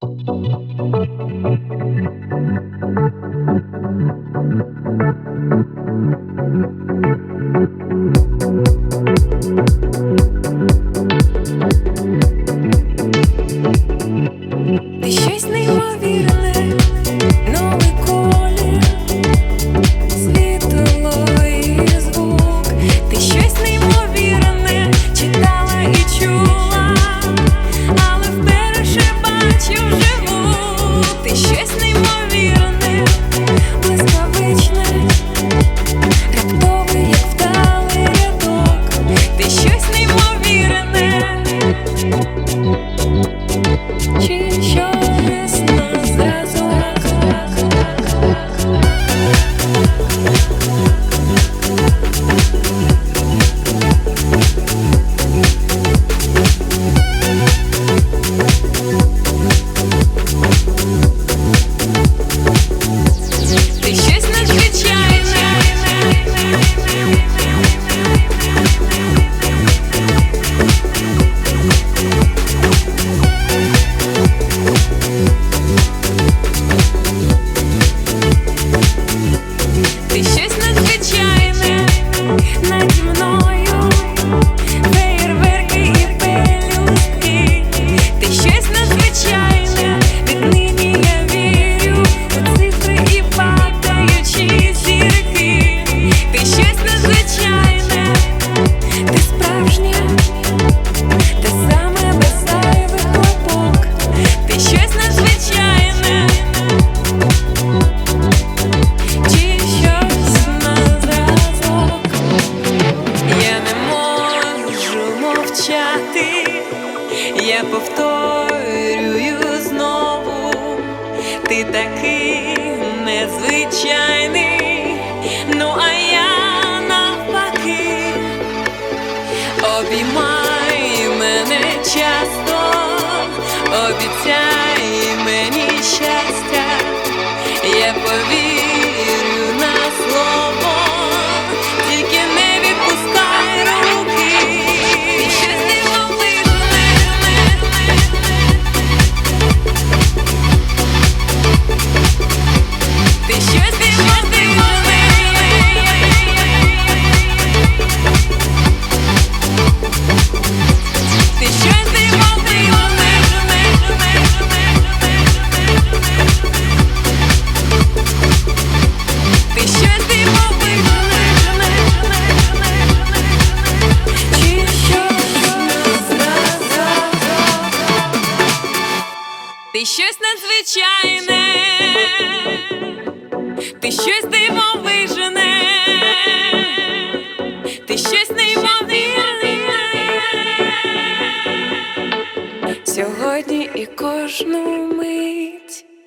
Ти щось неймовірне, новий колір, світло і звук. Ти щось неймовірне читала і чула, але вперше бачу вживу. Ти щось неймовірне, блискавичне, раптове, як вдалий рядок. Ти щось неймовірне, чи щось на зразок. Ти щось надзвичайне, ти щось надзвичайне наді мною, феєрверки і пелюстки. Ти щось надзвичайне, віднині я вірю у цифри і падаючі зірки. Ти щось надзвичайне, ти справжнє, те саме без зайвих хлопок. Ти щось надзвичайне, чи щось на зразок. Я не можу мовчати, я повторюю знову. Ти такий незвичайний, ну а я навпаки. Обіймай мене часто, обіцяй мені щастя, я повірю на слово, тільки не відпускай руки. Ти щось дивовижне, ти щось дивовижне, ти щось дивовижне, ти щось дивовижне, чи щось на зразок. Ти щось надзвичайне, ти щось дивовижне, ти щось неймовірне. Сьогодні і кожну мить